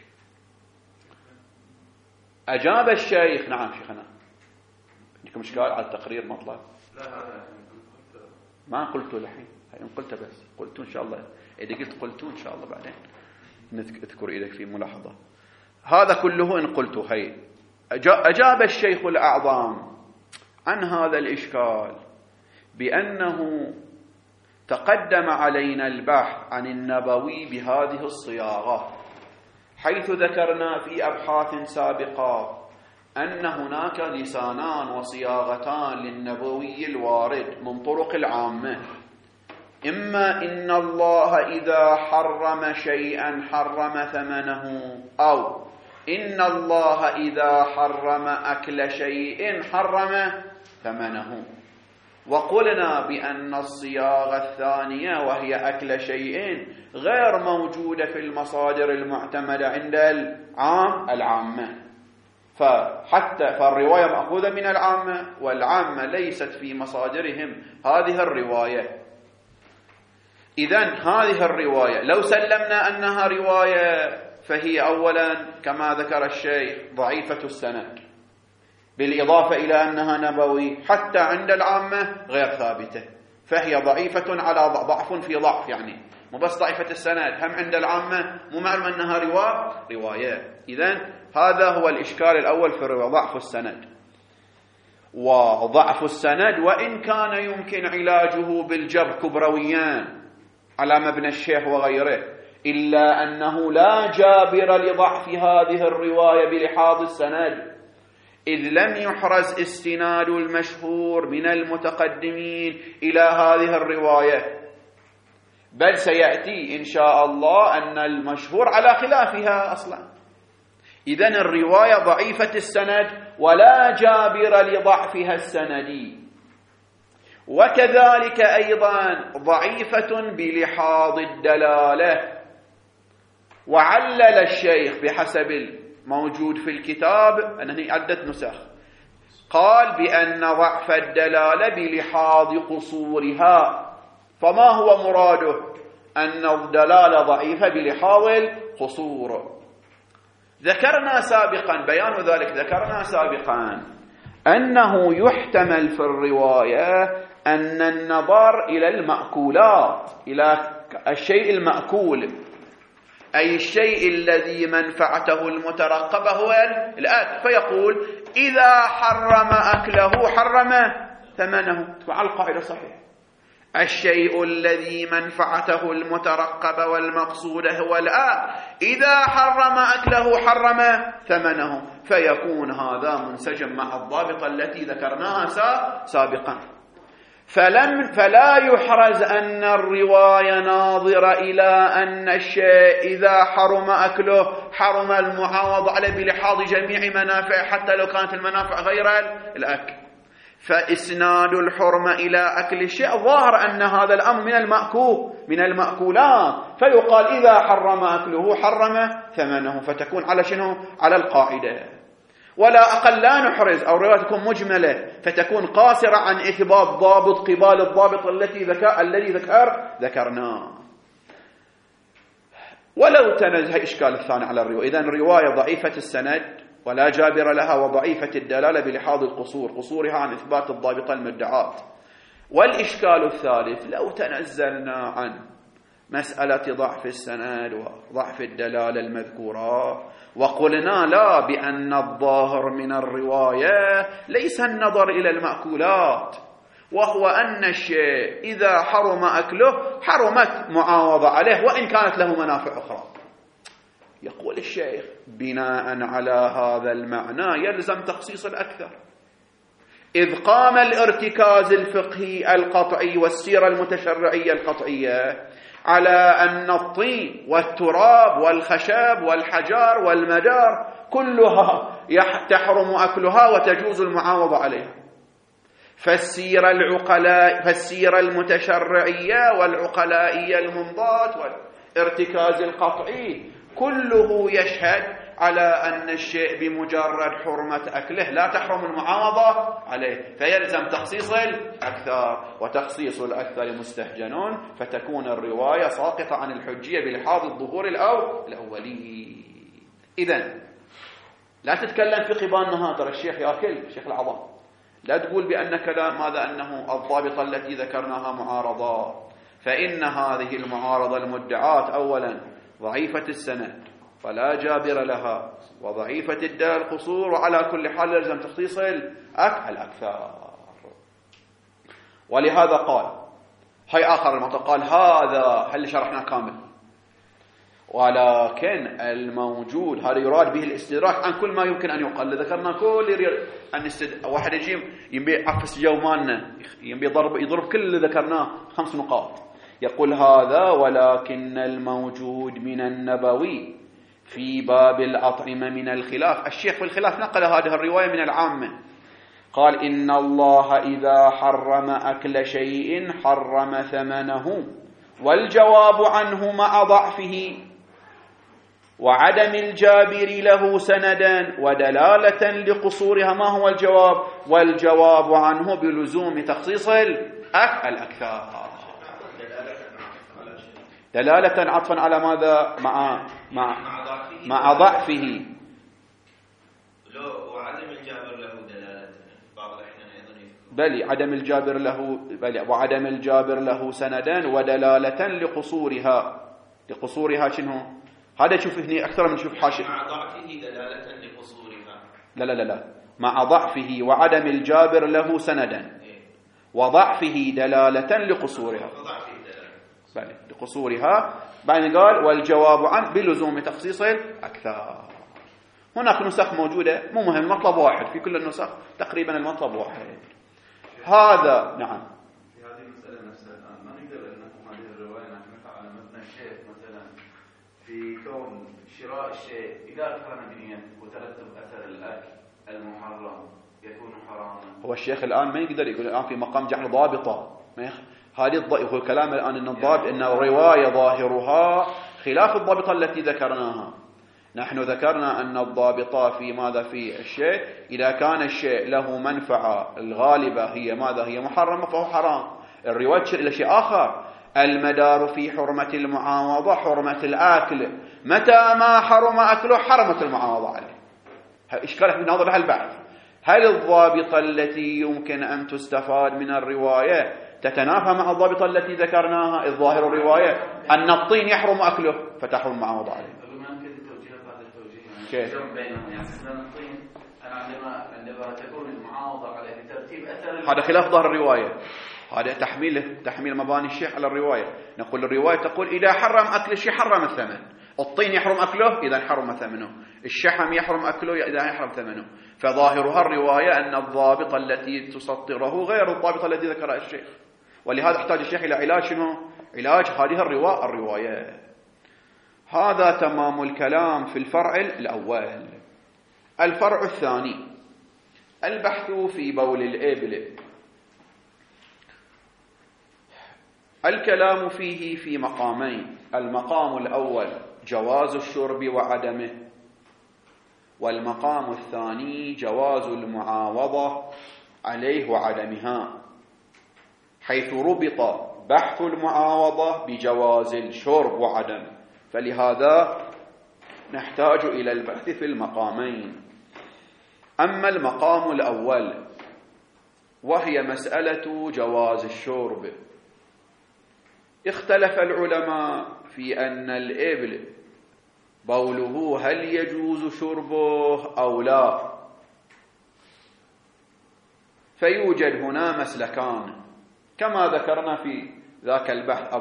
أجاب الشيخ. نعم شيخنا، عندكم إشكال على التقرير مطلب؟ لا ما قلت الحين، إن قلت بس قلت إن شاء الله. إذا قلت قلت إن شاء الله بعدين نذكر إليك في ملاحظة. هذا كله إن قلت. هي أجاب الشيخ الأعظم عن هذا الإشكال بأنه تقدم علينا البحث عن النبوي بهذه الصياغة، حيث ذكرنا في أبحاث سابقة أن هناك لسانان وصياغتان للنبوي الوارد من طرق العامة. إما إن الله إذا حرم شيئا حرم ثمنه، أو إن الله إذا حرم أكل شيء حرم ثمنه. وقلنا بأن الصياغة الثانية وهي أكل شيء غير موجودة في المصادر المعتمدة عند العامة، فالرواية مأخوذة من العامة، والعامة ليست في مصادرهم هذه الرواية. إذن هذه الرواية لو سلمنا أنها رواية فهي أولا كما ذكر الشيخ ضعيفة السند، بالإضافة إلى أنها نبوي حتى عند العامة غير ثابتة، فهي ضعيفة على ضعف في ضعف، يعني مو بس ضعيفة السند، هم عند العامة مو معلوم أنها رواية. إذن هذا هو الإشكال الأول في الرواية، ضعف السند. وضعف السند وإن كان يمكن علاجه بالجبر كبرويان على مبنى الشيخ وغيره، إلا أنه لا جابر لضعف هذه الرواية بلحاظ السند، إذ لم يحرز استناد المشهور من المتقدمين إلى هذه الرواية، بل سيأتي إن شاء الله أن المشهور على خلافها أصلا. إذن الرواية ضعيفة السند ولا جابر لضعفها السندي، وكذلك أيضا ضعيفة بلحاظ الدلالة. وعلل الشيخ بحسب الموجود في الكتاب، أنه عدة نسخ، قال بأن ضعف الدلالة بلحاظ قصورها. فما هو مراده؟ أن الدلالة ضعيفة بلحاظ القصور. ذكرنا سابقا بيان ذلك، ذكرنا سابقا أنه يحتمل في الرواية أن النظر إلى المأكولات، إلى الشيء المأكول، أي الشيء الذي منفعته المترقبة هو الأكل، فيقول إذا حرم أكله حرم ثمنه. فعلى القاعدة صحيح، الشيء الذي منفعته المترقبة والمقصودة هو الآكل، إذا حرم أكله حرم ثمنه، فيكون هذا منسجم مع الضابطة التي ذكرناها سابقا. فلا يحرز أن الرواية ناظرة إلى أن الشيء إذا حرم أكله حرم المعاوضة عليه بلحاظ جميع منافعه، حتى لو كانت المنافع غير الأكل. فإسناد الحرمة إلى أكل الشيء ظاهر أن هذا الأمر من المأكولات، فيقال إذا حرم أكله حرم ثمنه، فتكون على شنو؟ على القاعدة. ولا أقل لا نحرز، أو الرواية تكون مجملة فتكون قاصرة عن إثبات ضابط قبال الضابط الذي ذكرناه. ولو تنزه إشكال الثاني على الرواية، إذن الرواية ضعيفة السند ولا جابر لها، وضعيفة الدلالة بلحاظ قصورها عن إثبات الضابطة المدعاة. والإشكال الثالث، لو تنزلنا عن مسألة ضعف السند وضعف الدلالة المذكورة وقلنا لا، بأن الظاهر من الرواية ليس النظر إلى المأكولات، وهو أن الشيء إذا حرم أكله حرمت معاوضة عليه وإن كانت له منافع أخرى. يقول الشيخ بناء على هذا المعنى يلزم تخصيص الأكثر، إذ قام الارتكاز الفقهي القطعي والسيرة المتشرعية القطعية على أن الطين والتراب والخشب والحجار والمدار كلها تحرم أكلها وتجوز المعاوضة عليها. فالسيرة المتشرعية والعقلائية الممضاة والارتكاز القطعي كله يشهد على أن الشيء بمجرد حرمة أكله لا تحرم المعاوضة عليه، فيلزم تخصيص الأكثر، وتخصيص الأكثر مستهجن، فتكون الرواية ساقطة عن الحجية بلحاظ الظهور الأولي. إذن لا تتكلم في قبال نهاطر الشيخ ياكل الشيخ العظام، لا تقول بأن كلام ماذا أنه الضابطة التي ذكرناها معارضة، فإن هذه المعارضة المدعاة أولا ضعيفة السند ولا جابر لها، وضعيفة الدال قصور، وعلى كل حال لازم تخصيص الأكثر. ولهذا قال هاي آخر المنطق، قال هذا هل شرحنا كامل، ولكن الموجود هذا يراد به الاستدراك عن كل ما يمكن أن يقال. ذكرنا كل واحد يجي عفس جو مالنا يضرب كل اللي ذكرناه 5 نقاط. يقول هذا ولكن الموجود من النبوي في باب الأطعمة من الخلاف. الشيخ في الخلاف نقل هذه الرواية من العامة، قال إن الله إذا حرم أكل شيء حرم ثمنه، والجواب عنه مع ضعفه وعدم الجابر له سندا ودلالة لقصورها. ما هو الجواب؟ والجواب عنه بلزوم تخصيص الأكثر، دلالة عطفا على ماذا؟ مع ضعفه. لو وعدم الجابر له دلالة بعض الأحيان أيضا يفكر. بل عدم الجابر له وعدم الجابر له سندا ودلالة لقصورها شنو؟ هذا شوف هنا أكثر من شوف حاشية. مع ضعفه دلالة لقصورها. لا مع ضعفه وعدم الجابر له سندا وضعفه دلالة لقصورها. بل لقصورها. بعدين قال والجواب عنه بلزوم تخصيص الأكثر. هناك نسخ موجودة مو مهم مطلب واحد في كل النسخ تقريبا المطلب واحد. هذا نعم. في هذه المسألة نفسها الآن ما نقدر أن هذه الرواية نحملها على متن الشيخ مثلا في كون شراء الشيء إذا كان بنية وترتب أثر الأكل المحرم يكون حراما. هو الشيخ الآن ما يقدر يقول الآن في مقام جعل ضابطة. هذه هو الكلام الآن إن الضابط إن الرواية ظاهرها خلاف الضابطة التي ذكرناها. نحن ذكرنا أن الضابطة في ماذا في الشيء إذا كان الشيء له منفعة الغالبة هي ماذا هي محرمة فهو حرام. الرواية تشير إلى شيء آخر. المدار في حرمة المعاوضة حرمة الأكل. متى ما حرم أكله حرمت المعاوضة عليه. إشكال في نظر البحث. هل الضابطة التي يمكن أن تستفاد من الرواية تتنافى مع الضابطة التي ذكرناها؟ الظاهر الرواية أن الطين يحرم أكله فتحرم المعاوضة عليه. كيف؟ بينهم يعني الطين أنا عندما تكون المعاوضة عليه بترتيب أثر هذا خلاف ظاهر الرواية. هذا تحميل مباني الشيخ على الرواية. نقول الرواية تقول إذا حرم أكل الشيء حرم الثمن. الطين يحرم أكله إذا حرم ثمنه. الشحم يحرم أكله إذا يحرم ثمنه. فظاهرها الرواية أن الضابطة التي تسطره غير الضابطة التي ذكرها الشيخ. ولهذا احتاج الشيخ إلى علاج شنو؟ علاج هذه الرواية. هذا تمام الكلام في الفرع الأول. الفرع الثاني البحث في بول الإبل. الكلام فيه في مقامين. المقام الأول جواز الشرب وعدمه، والمقام الثاني جواز المعاوضة عليه وعدمها، حيث ربط بحث المعاوضة بجواز الشرب وعدم. فلهذا نحتاج إلى البحث في المقامين. أما المقام الأول وهي مسألة جواز الشرب، اختلف العلماء في أن الإبل بوله هل يجوز شربه أو لا. فيوجد هنا مسلكان كما ذكرنا في ذاك البحث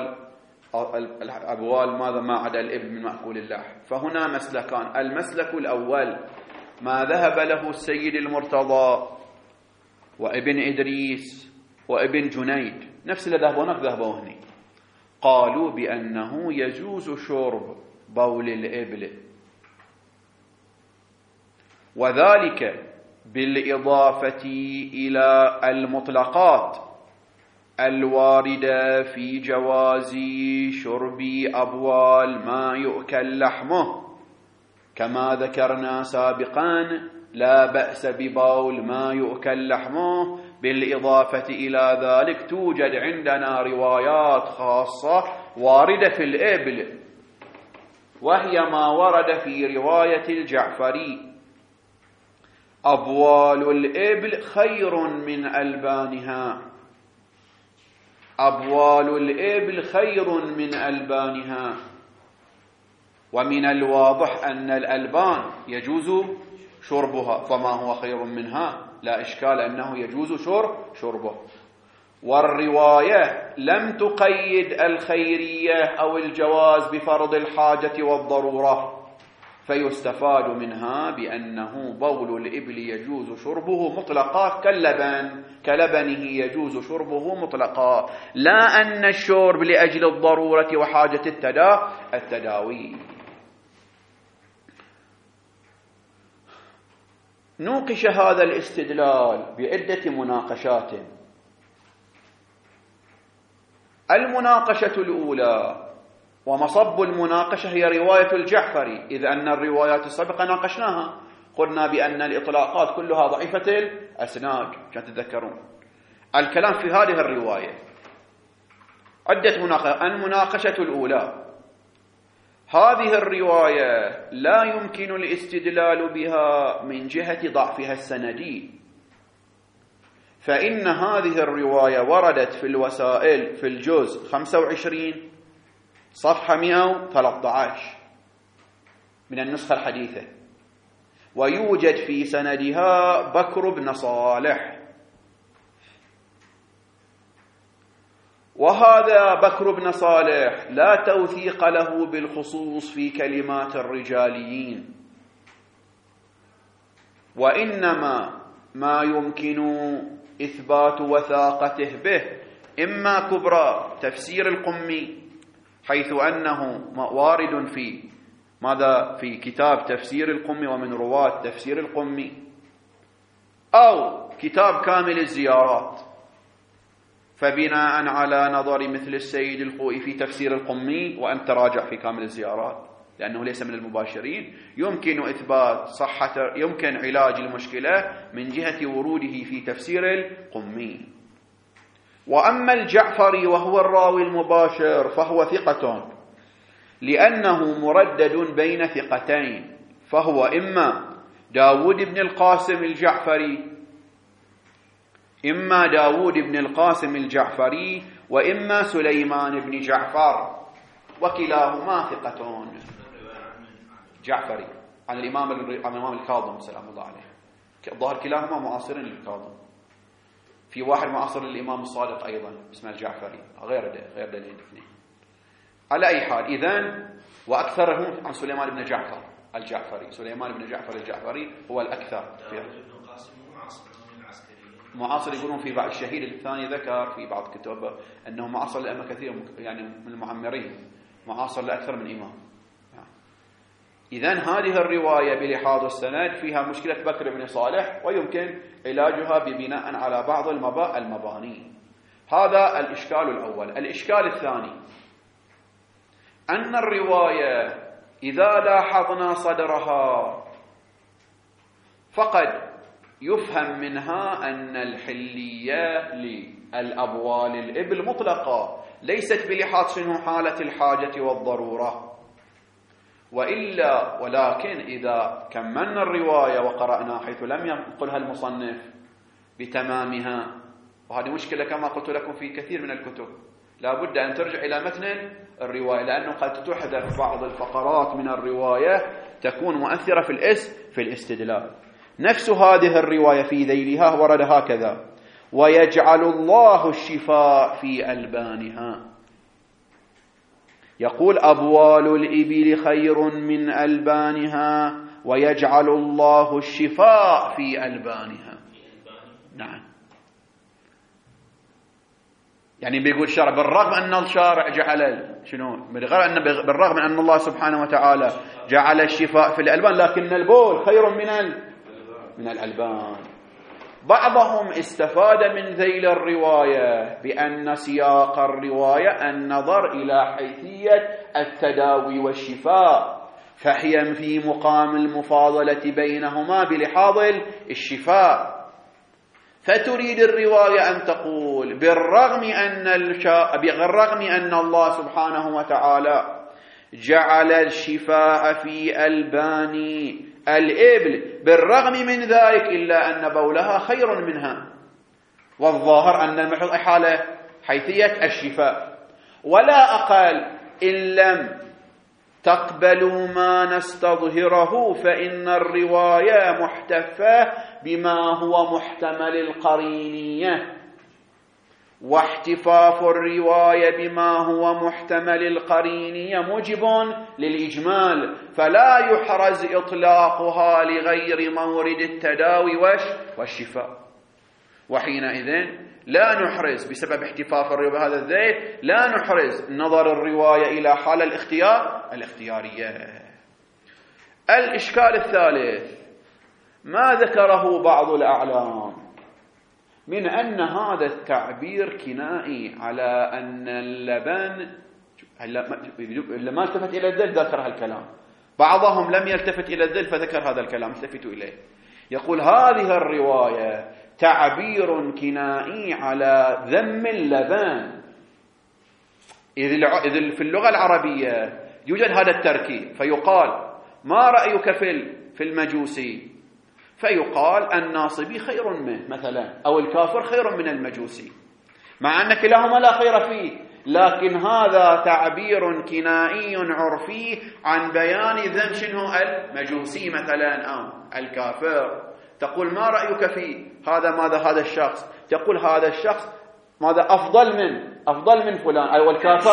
أبوال ماذا ما عدا الإبل من مأكول اللحم. فهنا مسلكان. المسلك الأول ما ذهب له السيد المرتضى وابن إدريس وابن جنيد، نفس اللي ذهبوا هنا، قالوا بأنه يجوز شرب بول الإبل، وذلك بالإضافة إلى المطلقات الواردة في جواز شرب أبوال ما يؤكل لحمه، كما ذكرنا سابقا لا بأس ببول ما يؤكل لحمه. بالإضافة إلى ذلك توجد عندنا روايات خاصة واردة في الإبل، وهي ما ورد في رواية الجعفري: أبوال الإبل خير من ألبانها. أبوال الإبل خير من ألبانها. ومن الواضح أن الألبان يجوز شربها، فما هو خير منها لا إشكال أنه يجوز شربه. والرواية لم تقيد الخيرية أو الجواز بفرض الحاجة والضرورة، فيستفاد منها بأنه بول الإبل يجوز شربه مطلقا كلبنه يجوز شربه مطلقا، لا أن الشرب لأجل الضرورة وحاجة التداوي. نوقش هذا الاستدلال بعدة مناقشات. المناقشة الأولى ومصب المناقشة هي رواية الجعفري، إذ أن الروايات السابقة ناقشناها، قلنا بأن الإطلاقات كلها ضعيفة الأسناد عشان تتذكرون. الكلام في هذه الرواية عدة مناقشة. المناقشة الأولى هذه الرواية لا يمكن الاستدلال بها من جهة ضعفها السندي، فإن هذه الرواية وردت في الوسائل في الجزء 25 صفحة 113 من النسخة الحديثة، ويوجد في سندها بكر بن صالح، وهذا بكر بن صالح لا توثيق له بالخصوص في كلمات الرجاليين، وإنما ما يمكن إثبات وثاقته به إما كبرى تفسير القمي، حيث أنه وارد في كتاب تفسير القمي ومن رواة تفسير القمي، أو كتاب كامل الزيارات، فبناء على نظر مثل السيد الخوئي في تفسير القمي، وأن تراجع في كامل الزيارات لأنه ليس من المباشرين، يمكن إثبات يمكن علاج المشكلة من جهة وروده في تفسير القمي. وأما الجعفري وهو الراوي المباشر فهو ثقة، لأنه مردد بين ثقتين، فهو إما داود بن القاسم الجعفري وإما سليمان بن جعفر، وكلاهما ثقتون. جعفري عن الإمام الكاظم سلام الله عليه، الظاهر كلاهما معاصرين للكاظم، في واحد معاصر للإمام الصادق أيضا اسمه الجعفري، غير دليل الاثنين. على أي حال، إذن وأكثرهم عن سليمان بن جعفر الجعفري. سليمان بن جعفر الجعفري هو الأكثر معاصر، يقولون في بعض الشهيد الثاني ذكر في بعض كتبه أنه معاصر لأئمة كثير يعني من المعمرين، معاصر لأكثر من إمام. إذن هذه الرواية بلحاظ السند فيها مشكلة بكر بن صالح، ويمكن علاجها ببناء على بعض المباني. هذا الإشكال الأول. الإشكال الثاني أن الرواية إذا لاحظنا صدرها فقد يفهم منها أن الحلية للأبوال الإبل مطلقة، ليست بلحاظ شنو حالة الحاجة والضرورة، ولكن إذا كملنا الرواية وقرأنا حيث لم ينقلها المصنف بتمامها، وهذه مشكلة كما قلت لكم في كثير من الكتب، لا بد أن ترجع إلى متن الرواية، لأنه قد تحذف بعض الفقرات من الرواية تكون مؤثرة في الاستدلال. نفس هذه الرواية في ذيلها ورد هكذا: ويجعل الله الشفاء في ألبانها. يقول: أبوال الإبل خير من ألبانها، ويجعل الله الشفاء في ألبانها. نعم، يعني بيقول الشارع بالرغم أن الشارع جعل بالرغم من أن الله سبحانه وتعالى جعل الشفاء في الألبان، لكن البول خير من الألبان. بعضهم استفاد من ذيل الرواية بأن سياق الرواية النظر إلى حيثية التداوي والشفاء، فهي في مقام المفاضلة بينهما بلحاظ الشفاء، فتريد الرواية أن تقول بالرغم أن الله سبحانه وتعالى جعل الشفاء في ألبان الإبل، بالرغم من ذلك إلا أن بولها خير منها، والظاهر أن المحض إحالة حيثية الشفاء. ولا أقل إن لم تقبلوا ما نستظهره فإن الرواية محتفة بما هو محتمل القرينية، واحتفاف الرواية بما هو محتمل القرينية موجب للإجمال، فلا يحرز إطلاقها لغير مورد التداوي والشفاء. وحينئذ لا نحرز بسبب احتفاف الرواية بهذا الذيل، لا نحرز نظر الرواية إلى حال الاختيارية. الإشكال الثالث ما ذكره بعض الأعلام من أن هذا التعبير كنائي على أن اللبن لما التفت إلى الذل ذكر هالكلام، بعضهم لم يلتفت إلى الذل فذكر هذا الكلام، التفتوا إليه. يقول هذه الرواية تعبير كنائي على ذم اللبن، إذ في اللغة العربية يوجد هذا التركيب، فيقال ما رأيك في المجوسي؟ فيقال الناصبي خير منه مثلا، أو الكافر خير من المجوسي، مع أن كلاهما لا خير فيه، لكن هذا تعبير كنائي عرفي عن بيان ذم شنو المجوسي مثلا أو الكافر. تقول ما رأيك في هذا الشخص؟ تقول هذا الشخص ماذا أفضل من فلان، أو الكافر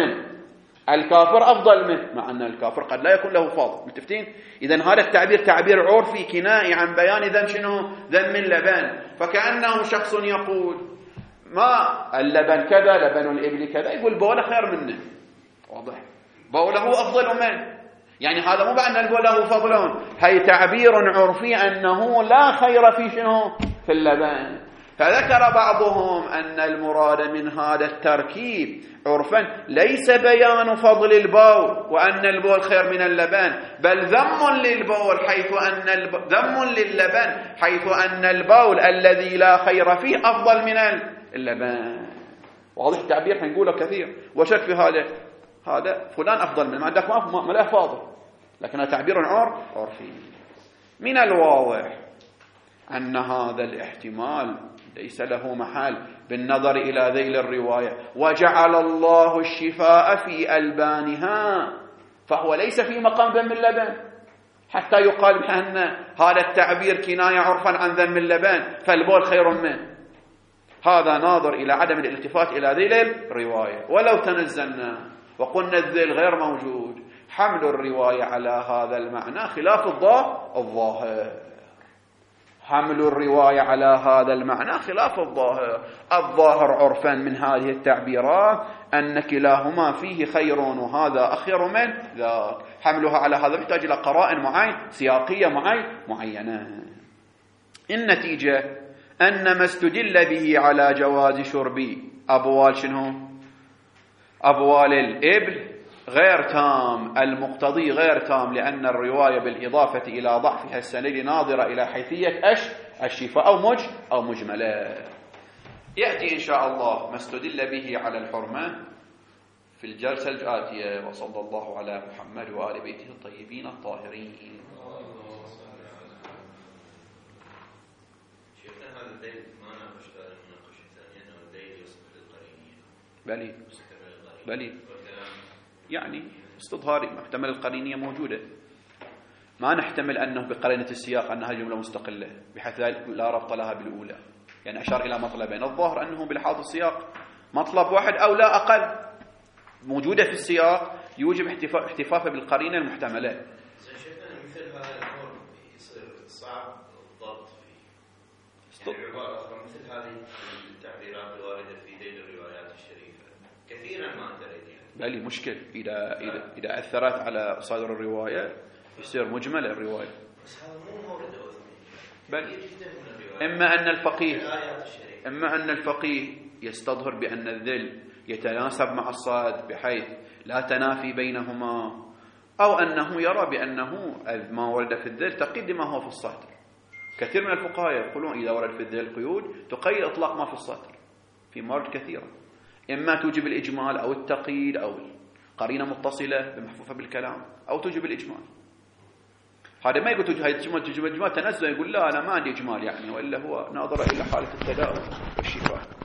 أفضل منه، مع أن الكافر قد لا يكون له فاضل. متفقين؟ إذن هذا التعبير تعبير عرفي كنائي عن بيان ذم شنو؟ ذم اللبن. فكأنه شخص يقول ما اللبن كذا، لبن الإبل كذا، يقول بوله خير منه. واضح؟ بوله أفضل منه، يعني هذا مو بأن البول له فضل، هي تعبير عرفي أنه لا خير في شنو؟ في اللبن. فذكر بعضهم أن المراد من هذا التركيب عرفا ليس بيان فضل البول وأن البول خير من اللبن، بل ذم للبول ذم للبن حيث أن البول الذي لا خير فيه أفضل من اللبن. واضح التعبير؟ حنقوله كثير وشك في هذا فلان أفضل من، ما عندك ما له فاضل، لكنه تعبير عرفي. من الواضح أن هذا الاحتمال ليس له محل بالنظر إلى ذيل الرواية، وجعل الله الشفاء في ألبانها، فهو ليس في مقام ذم اللبن حتى يقال أن هذا التعبير كناية عرفا عن ذم اللبن فالبول خير منه. هذا ناظر إلى عدم الالتفات إلى ذيل الرواية. ولو تنزلنا وقلنا الذيل غير موجود، حمل الرواية على هذا المعنى خلاف الظاهر. حمل الرواية على هذا المعنى خلاف الظاهر عرفا من هذه التعبيرات أن كلاهما فيه خير وهذا أخير من ذاك. حملها على هذا يحتاج إلى قرائن سياقية معينة. النتيجة أن ما استدل به على جواز شرب أبوال شنو؟ أبوال الإبل غير تام، المقتضي غير تام، لأن الرواية بالإضافة إلى ضعفها السند ناظرة إلى حيثية الشفاء أو مجملة. يأتي إن شاء الله ما استدل به على الحرمة في الجلسة الآتية. وصلى الله على محمد وآل بيته الطيبين الطاهرين. شيخنا هذا الدليل ما ناقش هذا المناقشة الثانية أنه الدليل يصف للقرينية. بلي يعني استظهاري محتمل القرينية موجودة، ما نحتمل أنه بقرينة السياق أنها جملة مستقلة بحيث لا ربط لها بالأولى، يعني أشار إلى مطلبين. الظاهر أنه بلحاظ السياق مطلب واحد أو لا أقل موجودة في السياق يوجب احتفافه بالقرينة المحتملة. شفنا مثل هذا الأمر يصير صعب الضبط فيه، يعني بعبارة أخرى مثل هذه التعبيرات الواردة في ذيل الروايات الشريفة كثيرا ما ترد، بلي مشكل إذا أثرت على صدر الرواية يصير مجمل الرواية. بس هذا مو مورد بل إما أن الفقيه يستظهر بأن الذل يتناسب مع الصاد بحيث لا تنافي بينهما، أو أنه يرى بأنه ما ورد في الذل تقيد ما هو في الصدر. كثير من الفقهاء يقولون إذا ورد في الذل قيود تقيد إطلاق ما في الصدر في موارد كثيرة، إما توجب الإجمال أو التقييد أو قرينة متصلة بمحفوفة بالكلام أو توجب الإجمال. هذا ما يقول توجب الإجمال تنزل، يقول لا أنا ما عندي إجمال يعني، وإلا هو ناظر إلى حالة التداول والشفاء.